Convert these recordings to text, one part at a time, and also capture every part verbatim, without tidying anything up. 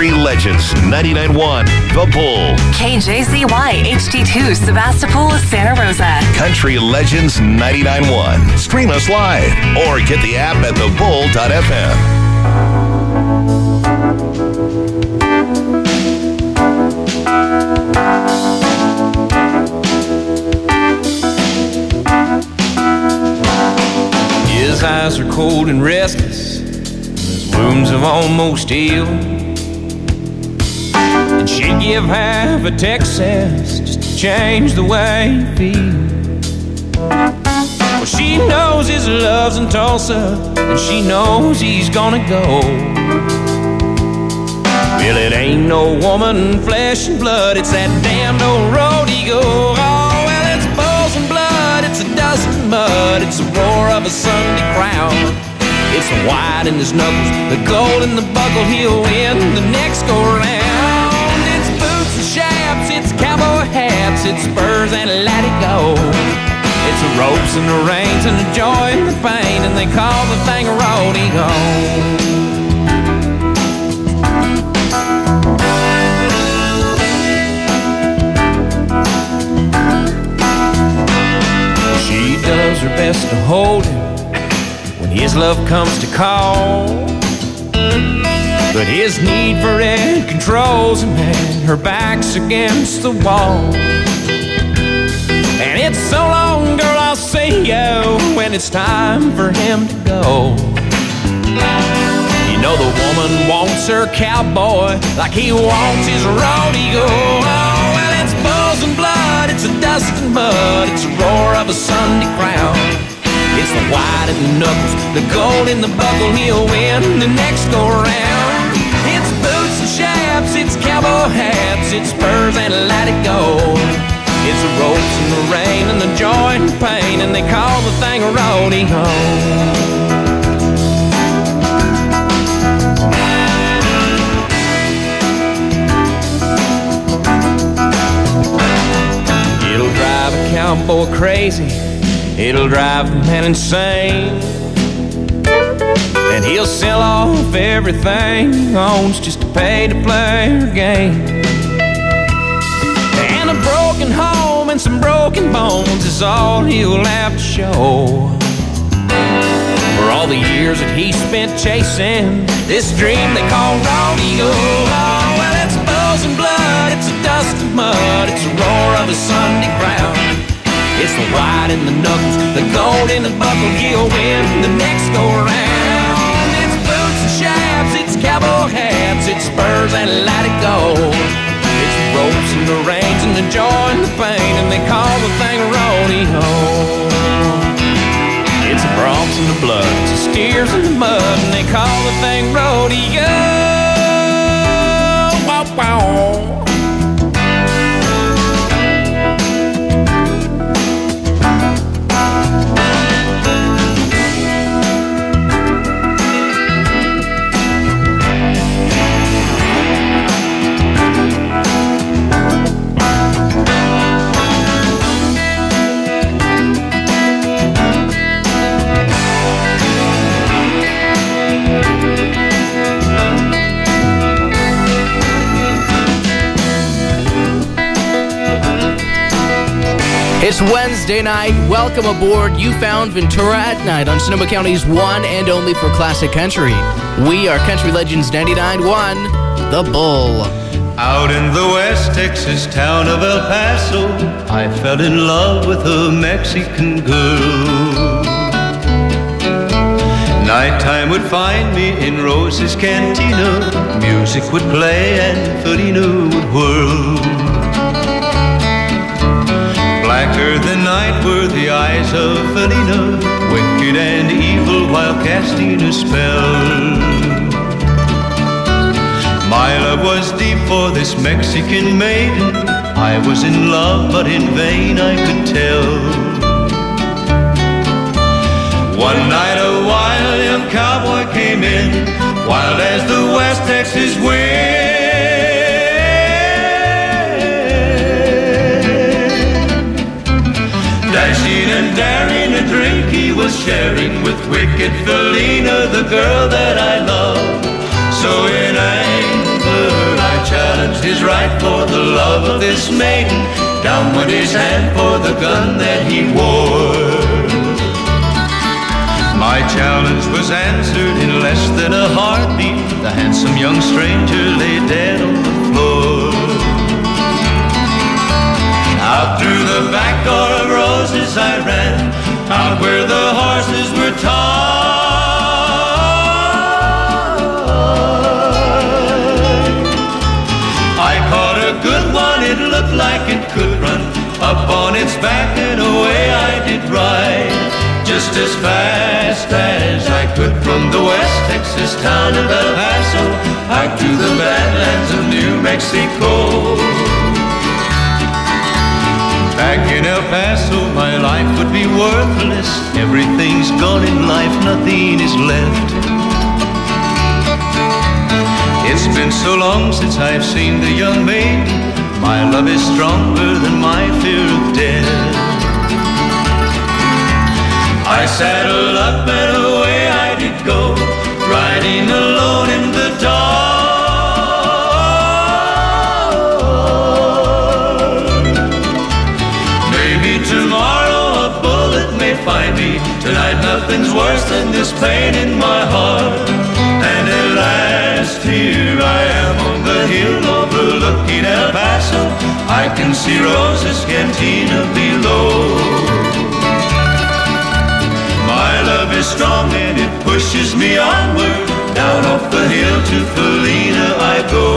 Country Legends ninety-nine point one, The Bull. K J Z Y H D two, Sebastopol, Santa Rosa. Country Legends ninety-nine point one. Stream us live or get the app at the bull dot f m. His eyes are cold and restless, his wounds have almost healed, and she'd give half a Texas just to change the way he feels. Well, she knows his love's in Tulsa, and she knows he's gonna go. Well, it ain't no woman, flesh and blood, it's that damned old road he goes. Oh, well, it's bulls and blood, it's a dust and mud, it's the roar of a Sunday crowd. It's the white in his knuckles, the gold in the buckle, he'll win the next go round. It's boots and shafts, it's cowboy hats, it's spurs and let it go. It's the ropes and the reins and the joy and the pain, and they call the thing a rodeo. She does her best to hold him when his love comes to call, but his need for it controls him, and her back's against the wall. And it's so long, girl, I'll see you when it's time for him to go. You know the woman wants her cowboy like he wants his rodeo. Oh, well, it's bulls and blood, it's a dust and mud, it's the roar of a Sunday crowd. It's the white in the knuckles, the gold in the buckle, he'll win the next go round. It's boots and shafts, it's cowboy hats, it's spurs and let it go. It's the ropes and the rain and the joy and the pain, and they call the thing a rodeo. It'll drive a cowboy crazy, it'll drive a man insane, and he'll sell off everything he owns just to pay to play her game. And a broken home and some broken bones is all he'll have to show for all the years that he spent chasing this dream they call rodeo. Oh, well, it's bulls and blood, it's a dust and mud, it's the roar of a Sunday crowd. It's the white in the knuckles, the gold in the buckle, he'll win the next go round. It's boots and shafts, it's cowboy hats, it's spurs and let it go. It's the ropes and the reins and the joy and the pain, and they call the thing a rodeo. It's the broncs and the blood, it's the steers and the mud, and they call the thing rodeo. Wow, wow. It's Wednesday night. Welcome aboard. You found Ventura at Night on Sonoma County's one and only for classic country. We are Country Legends ninety-nine point one, The Bull. Out in the West Texas town of El Paso, I fell in love with a Mexican girl. Nighttime would find me in Rose's Cantina. Music would play and Felina would whirl. Blacker than night were the eyes of Felina, wicked and evil while casting a spell. My love was deep for this Mexican maiden. I was in love, but in vain I could tell. One night a wild young cowboy came in, wild as the West Texas wind. Dashing and daring, a drink he was sharing with wicked Felina, the girl that I love. So in anger I challenged his right for the love of this maiden. Down went his hand for the gun that he wore. My challenge was answered in less than a heartbeat. The handsome young stranger lay dead on the floor. Out through the back door of roses I ran, out where the horses were tied. I caught a good one, it looked like it could run. Up on its back and away I did ride, just as fast as I could from the West Texas town of El Paso out to the badlands of New Mexico. Back in El Paso, my life would be worthless. Everything's gone in life, nothing is left. It's been so long since I've seen the young maiden. My love is stronger than my fear of death. I saddled up and away I did go, riding alone in the dark. Tomorrow a bullet may find me. Tonight nothing's worse than this pain in my heart. And at last here I am on the hill overlooking El Paso. I can see Rosa's cantina below. My love is strong and it pushes me onward. Down off the hill to Felina I go.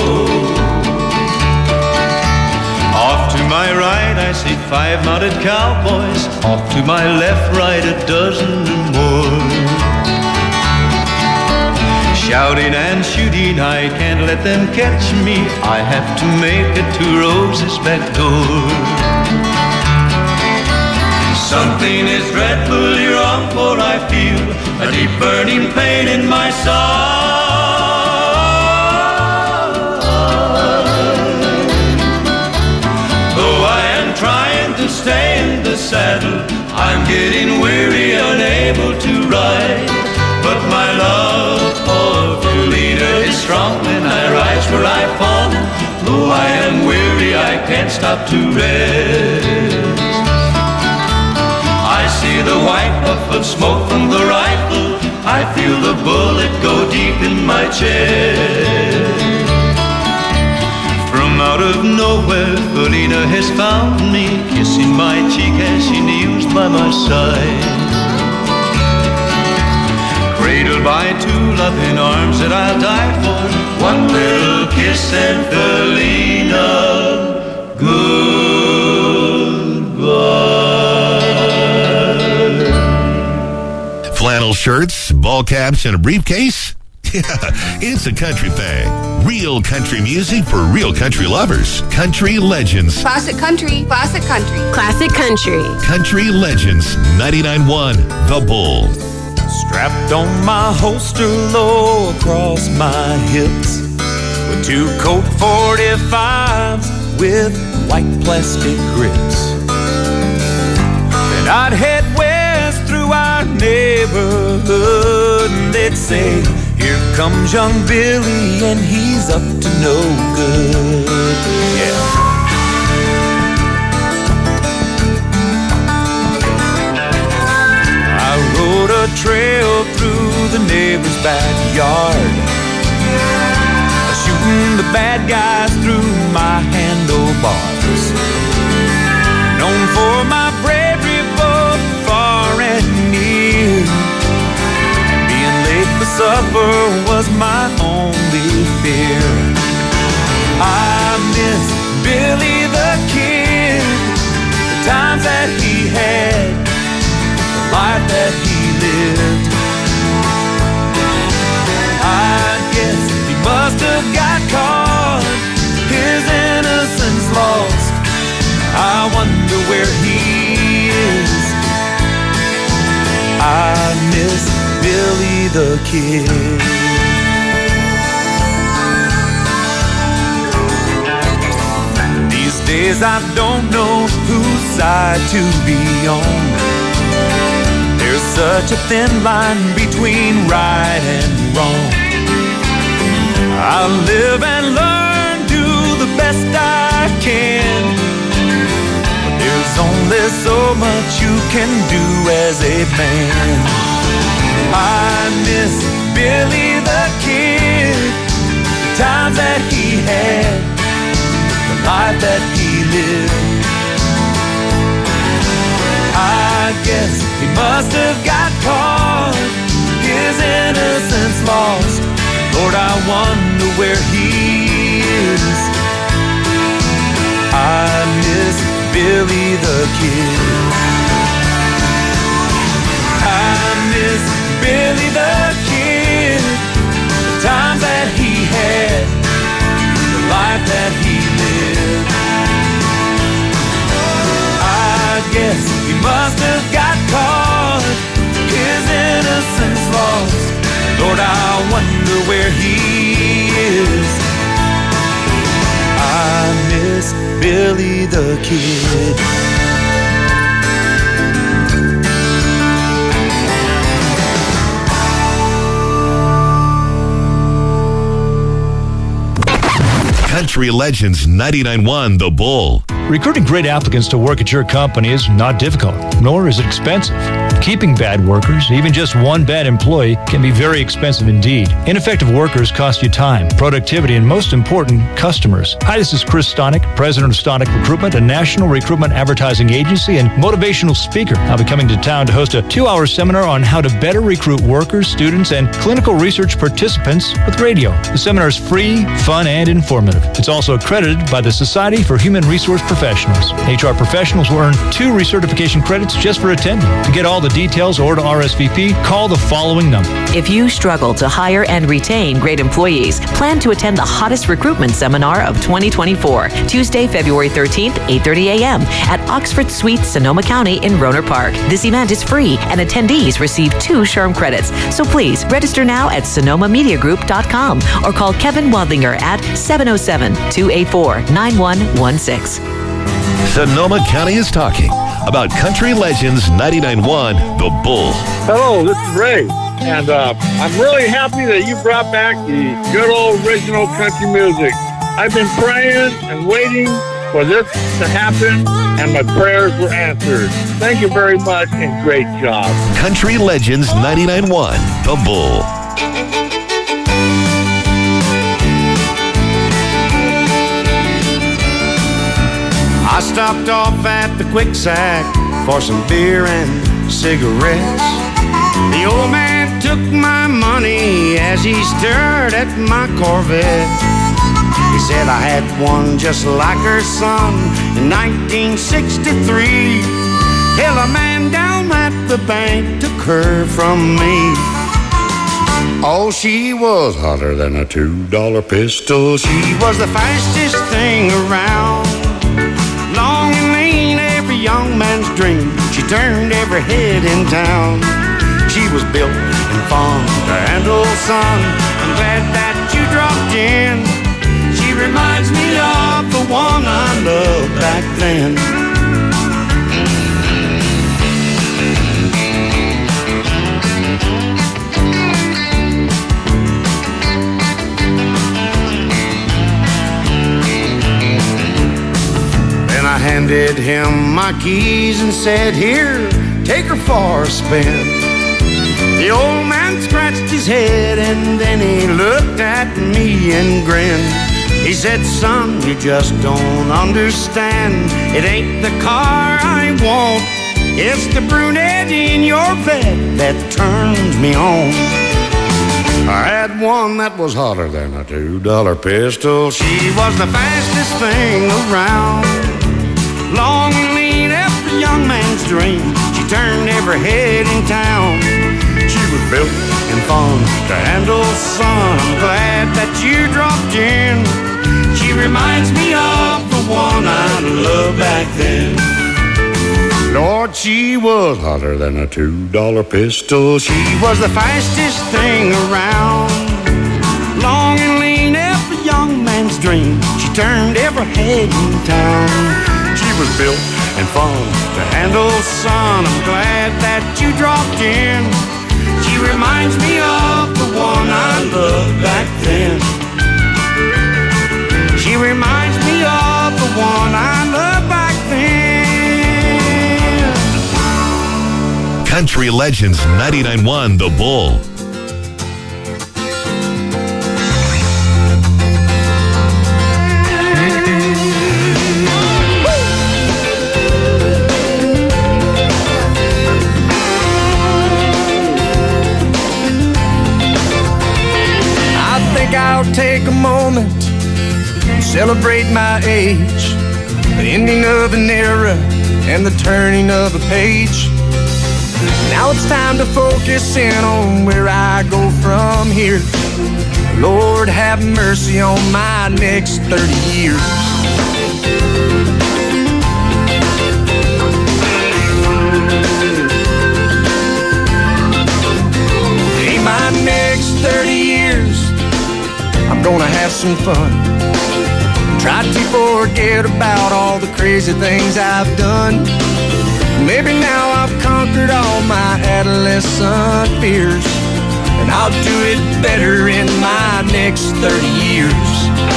Off to my right I see five mounted cowboys. Off to my left, right, a dozen or more. Shouting and shooting, I can't let them catch me. I have to make it to Rosa's back door. Something is dreadfully wrong, for I feel a deep burning pain in my soul. Trying to stay in the saddle, I'm getting weary, unable to ride. But my love for Felina is strong, and I rise where I've fallen. Though I am weary, I can't stop to rest. I see the white puff of smoke from the rifle. I feel the bullet go deep in my chest. From out of nowhere, Felina has found me, kissing my cheek as she kneels by my side. Cradled by two loving arms that I'll die for. One little kiss and Felina, goodbye. Flannel shirts, ball caps, and a briefcase? Yeah, it's a country thing. Real country music for real country lovers. Country Legends. Classic country. Classic country. Classic country. Country Legends. ninety-nine point one The Bull. Strapped on my holster low across my hips, with two Colt forty-fives with white plastic grips. Then I'd head west through our neighborhood, and they'd say, here comes young Billy, and he's up to no good. Yeah. I rode a trail through the neighbor's backyard, shooting the bad guys through my handlebars. Known for my bravery both far and near, supper was my only fear. I miss Billy the Kid, the times that he had, the life that he lived. I guess he must have got caught, his innocence lost. I wonder where he is. I miss Billy the Kid. These days I don't know whose side to be on. There's such a thin line between right and wrong. I live and learn best I can. But there's only so much you can do as a man. I miss Billy the Kid, the times that he had, the life that he lived. I guess he must have got caught, his innocence lost. Lord, I wonder where he is. I miss Billy the Kid. I miss Billy the Kid, the times that he had, the life that he lived. I guess he must have got caught, his innocence lost. Lord, I wonder where he is. I miss Billy the Kid. Country Legends ninety-nine point one The Bull. Recruiting great applicants to work at your company is not difficult, nor is it expensive. Keeping bad workers, even just one bad employee, can be very expensive indeed. Ineffective workers cost you time, productivity, and most important, customers. Hi, this is Chris Stonick, president of Stonick Recruitment, a national recruitment advertising agency and motivational speaker. I'll be coming to town to host a two-hour seminar on how to better recruit workers, students, and clinical research participants with radio. The seminar is free, fun, and informative. It's also accredited by the Society for Human Resource Professionals. H R professionals will earn two recertification credits just for attending. To get all the details or to R S V P, call the following number. If you struggle to hire and retain great employees, plan to attend the hottest recruitment seminar of twenty twenty-four, Tuesday, February thirteenth, eight thirty a.m. at Oxford Suite, Sonoma County in Rohnert Park. This event is free and attendees receive two SHRM credits. So please register now at sonoma media group dot com or call Kevin Wadlinger at seven oh seven, two eight four, nine one one six. Sonoma County is talking about Country Legends ninety-nine point one The Bull. Hello, this is Ray, and uh, I'm really happy that you brought back the good old original country music. I've been praying and waiting for this to happen, and my prayers were answered. Thank you very much, and great job. Country Legends ninety-nine point one The Bull. I stopped off at the Quick Sack for some beer and cigarettes. The old man took my money as he stared at my Corvette. He said I had one just like her son in nineteen sixty-three. Hell, a man down at the bank took her from me. Oh, she was hotter than a two-dollar pistol. She was the fastest thing around. Long and lean, every young man's dream. She turned every head in town. She was built and fun to handle, son. I'm glad that you dropped in. She reminds me of the one I loved back then. I handed him my keys and said, here, take her for a spin. The old man scratched his head and then he looked at me and grinned. He said, son, you just don't understand. It ain't the car I want. It's the brunette in your bed that turns me on. I had one that was hotter than a two-dollar pistol. She was the fastest thing around. Long and lean, every young man's dream. She turned every head in town. She was built and fun to handle, son. I'm glad that you dropped in. She reminds me of the one I loved back then. Lord, she was hotter than a two-dollar pistol. She was the fastest thing around. Long and lean, every young man's dream. She turned every head in town. She was built and fun to handle, son. I'm glad that you dropped in. She reminds me of the one I loved back then. She reminds me Country Legends ninety-nine point one The Bull. I'll take a moment and celebrate my age, the ending of an era and the turning of a page. Now it's time to focus in on where I go from here. Lord, have mercy on my next thirty years. Hey, my next thirty years, I'm gonna have some fun. Try to forget about all the crazy things I've done. Maybe now I've conquered all my adolescent fears, and I'll do it better in my next thirty years.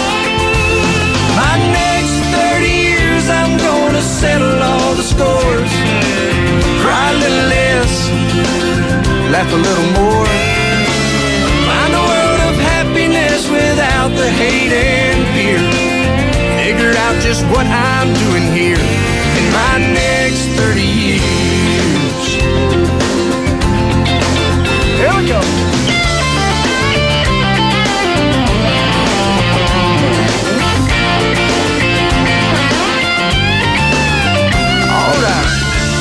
My next thirty years, I'm gonna settle all the scores. Cry a little less, laugh a little more. Find a world of happiness without the hate and fear. Figure out just what I'm doing here in my next thirty years. Here we go. All right.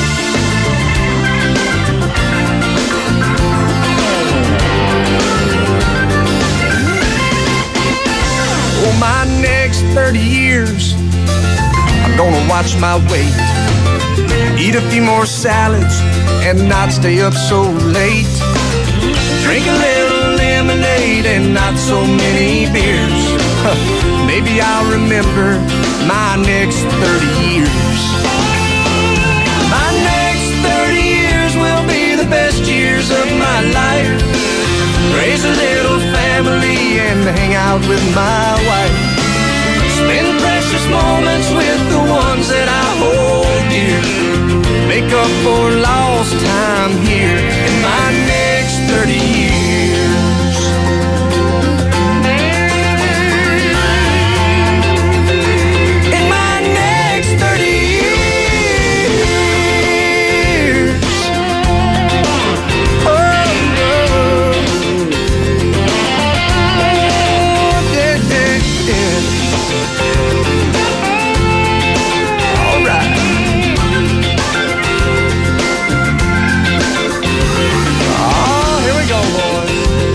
Oh, my next thirty years, I'm gonna watch my weight, eat a few more salads and not stay up so late, drink a little lemonade and not so many beers. Maybe I'll remember my next thirty years. My next thirty years will be the best years of my life. Raise a little family and hang out with my wife. Spend precious moments with the ones that I hold dear. Make up for lost time here in my next thirty years. In my next thirty years. Oh, oh. Yeah, yeah, yeah. All right. Oh, here we go, boys.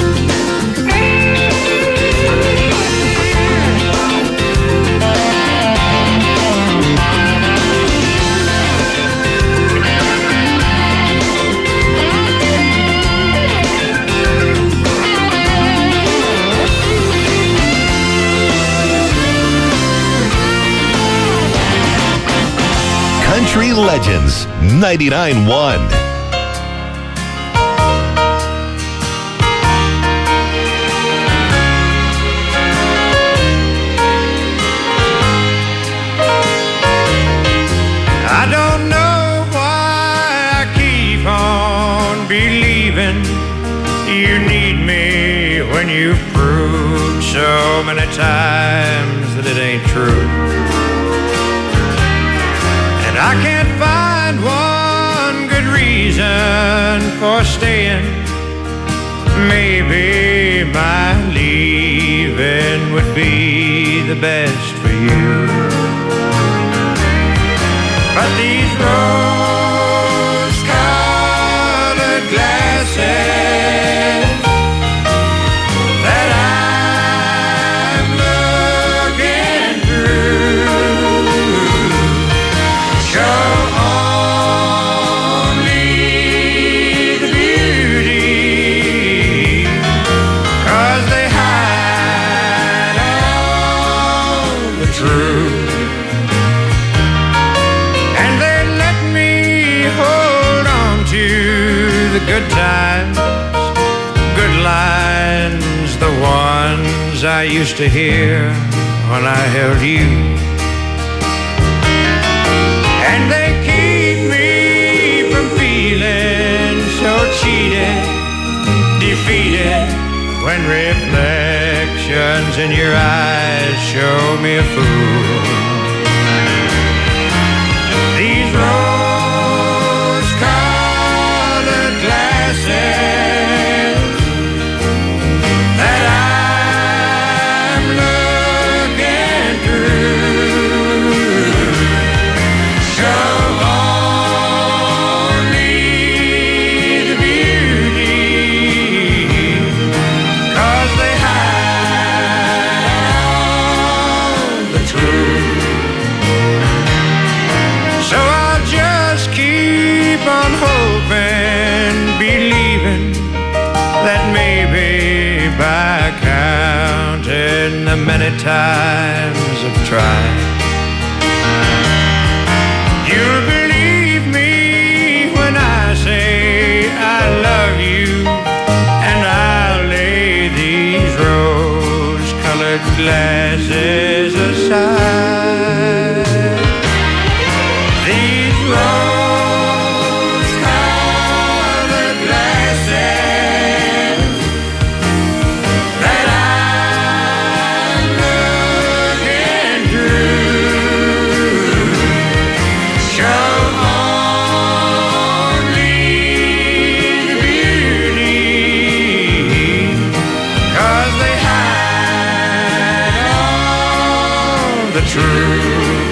Country Legends ninety-nine point one. I don't know why I keep on believing you need me when you've proved so many times that it ain't true. And I can't find one good reason for staying. Maybe my leaving would be the best for you. But these rose-colored glasses that I'm looking through show only the beauty, 'cause they hide all the truth. The good times, good lines, the ones I used to hear when I held you. And they keep me from feeling defeated when reflections in your eyes show me a fool. These rose-colored glasses that I'm looking through show only the beauty, 'cause they hide all the truth. So I'll just keep on hoping, believing that maybe by counting the many times I've tried, you'll believe me when I say I love you, and I'll lay these rose-colored glasses aside. These rose-colored glasses that I'm looking through show only the beauty, 'cause they hide all the truth.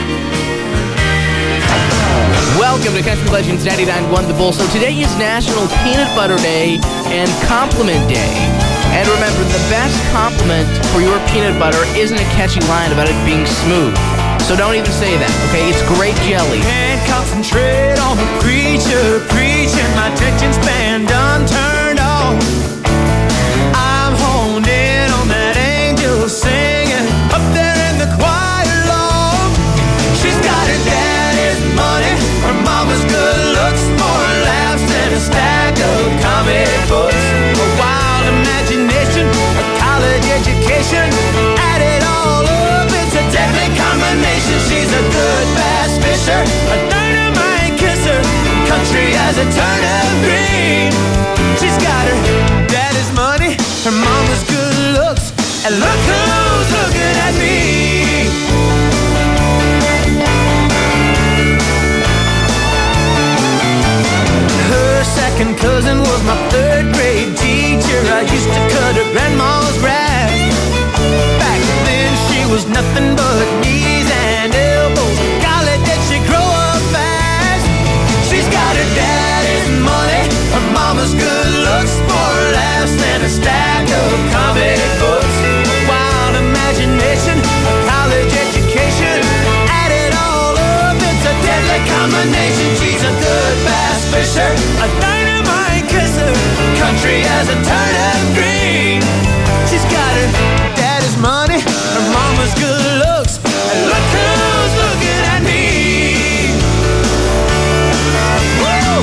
Welcome to Country Legends ninety-nine point one The Bull. So today is National Peanut Butter Day and Compliment Day. And remember, the best compliment for your peanut butter isn't a catchy line about it being smooth. So don't even say that, okay? It's great jelly. Can't concentrate on the preacher preaching. My attention span done turned off. I'm honed in on that angel singing up there in the choir loft. She's got her daddy's money, her mama's good looks, more laughs than a stack of comic books. A wild imagination, a college education, add it all up, it's a deadly combination. She's a good bass fisher, a dynamite kisser, country as a turnip green. She's got her daddy's money, her mama's good looks, and look who's looking at me. Her second cousin was my third grade teacher. I used to cut her grandma's grass. Back then she was nothing but knees and elbows. Golly, did she grow up fast. She's got her daddy's money, her mama's good looks, more laughs than a stack of comic books. A wild imagination, a college education, add it all up, it's a deadly combination. She's a good bass fisher, a dynamite kisser, country as a turnip green. She's got her daddy's money, her mama's good looks, and look who's looking at me. Woo!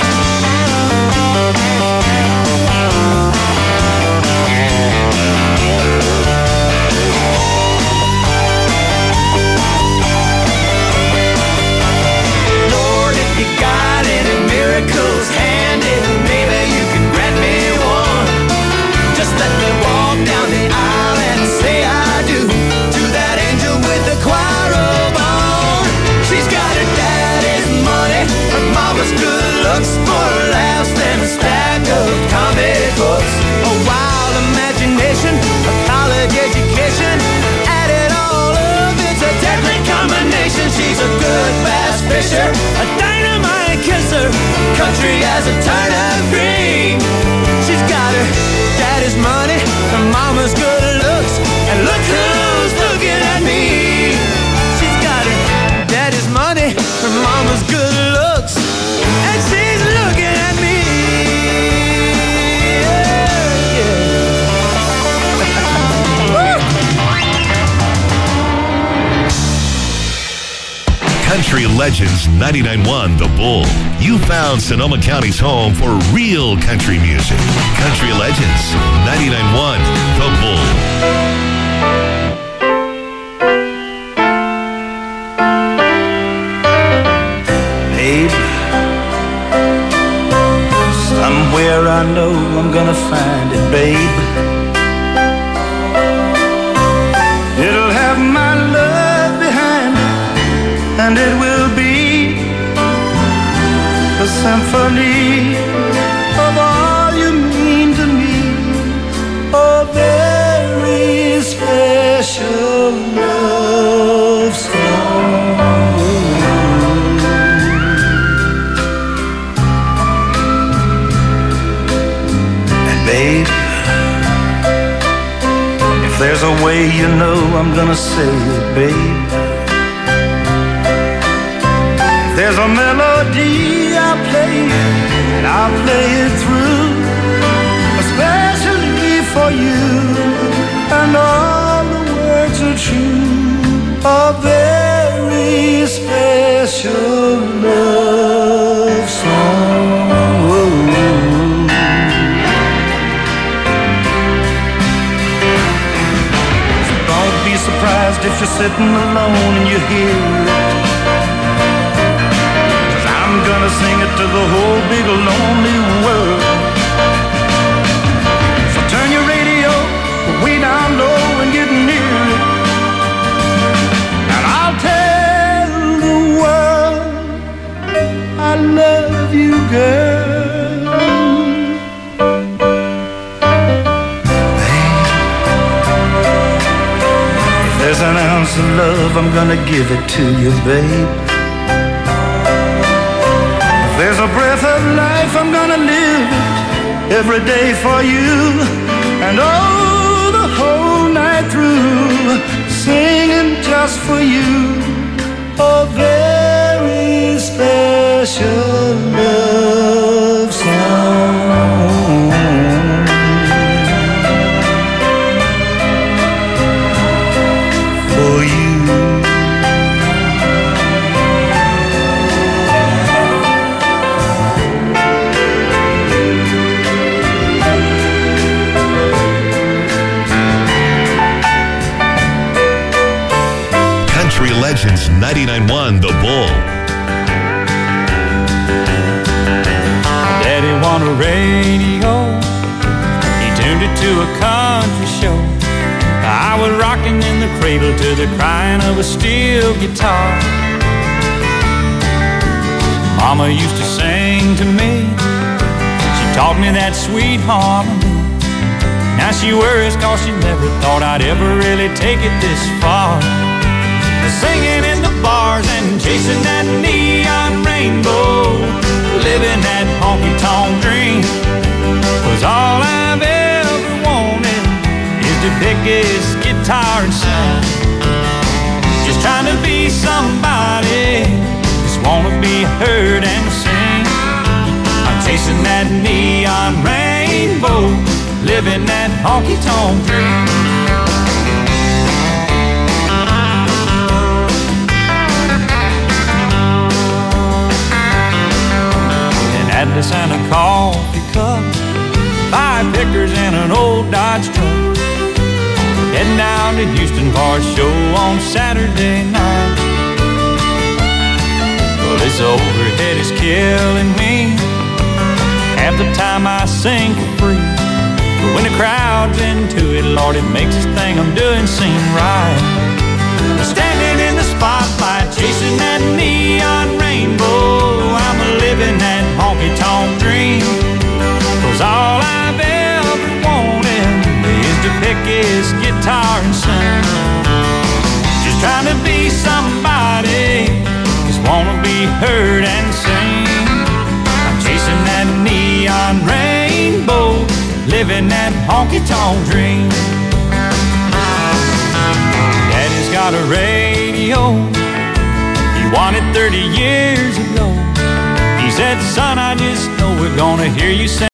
Lord, if you got any miracles handy, maybe you can grant me one. Just let me walk down the aisle and say I do to that angel with the choir robe on. She's got her daddy's money, her mama's good looks, more laughs than a stack of comic books. A wild imagination, a college education, add it all up, it's a deadly combination. She's a good bass fisher, a dynamite kisser, country as a turnip green. She's got her daddy's money, her mama's good looks, and look who's looking at me. She's got her daddy's money, her mama's good looks, and she's looking at me. Yeah, yeah. Country Legends ninety-nine point one The Bull. You found Sonoma County's home for real country music. Country Legends ninety-nine point one The Bull. Babe, somewhere I know I'm gonna find it, babe. It'll have my love behind it, and it will be a symphony of all you mean to me, a very special love song. And babe, if there's a way you know I'm gonna say it, babe. There's a melody I'll play, and I'll play it through, especially for you, and all the words are true, a very special love song. So don't be surprised if you're sitting alone and you hear it. I'm gonna sing it to the whole big lonely world. So turn your radio way down low and get near it, and I'll tell the world I love you, girl. Babe, if there's an ounce of love, I'm gonna give it to you, babe. There's a breath of life, I'm gonna live it every day for you, and oh, the whole night through, singing just for you, a very special love song. For you. Legends ninety-nine point one The Bull. Daddy won a radio, he tuned it to a country show. I was rocking in the cradle to the crying of a steel guitar. Mama used to sing to me, she taught me that sweet harmony. Now she worries cause she never thought I'd ever really take it this far. Singing in the bars and chasing that neon rainbow, living that honky-tonk dream, was all I've ever wanted, is to pick his guitar and sing. Just trying to be somebody, just wanna be heard and sing. I'm chasing that neon rainbow, living that honky-tonk dream. Atlas and a coffee cup, five pickers and an old Dodge truck, heading down to Houston for a show on Saturday night. Well, this overhead is killing me, half the time I sing for free, but when the crowd's into it, Lord, it makes this thing I'm doing seem right. Standing in the spotlight, chasing that neon rainbow, I'm living that honky-tonk dream, cause all I've ever wanted is to pick his guitar and sing. Just trying to be somebody, just wanna be heard and sing. I'm chasing that neon rainbow, living that honky-tonk dream. Daddy's got a radio, he won it thirty years ago. He said, son, I just know we're gonna hear you sing.